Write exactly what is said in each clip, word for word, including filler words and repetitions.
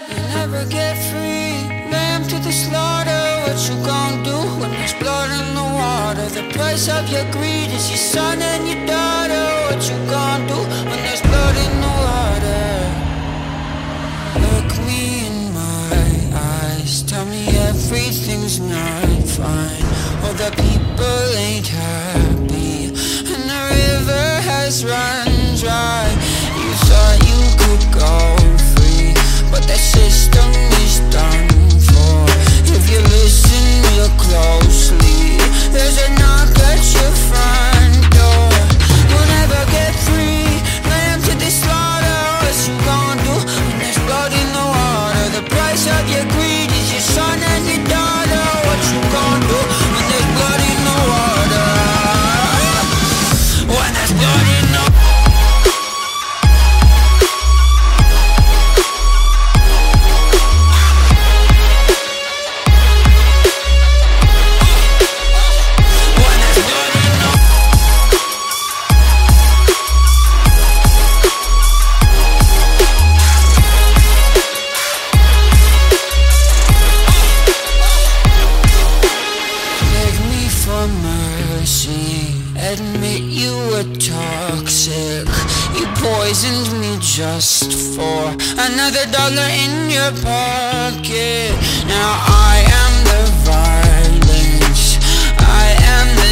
You'll never get free. Lamb to the slaughter. What you gon' do when there's blood in the water? The price of your greed is your son and your daughter. What you gon' do when there's blood in the water? Look me in my eyes, tell me everything's not fine. All the people ain't happy, and the river has run dry. You thought you could go free, but that system is done for. If you listen real closely, there's a knock at your front door. You'll never get free. Lamb to the slaughter. What you gon' do when there's blood in the water? The price of your greed is your son and your daughter. What you gon' do when there's blood in the water? When there's blood in the water. Admit you were toxic. You poisoned me just for another dollar in your pocket. Now I am the violence, I am the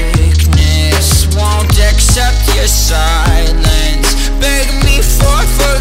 sickness. Won't accept your silence. Beg me for forgiveness.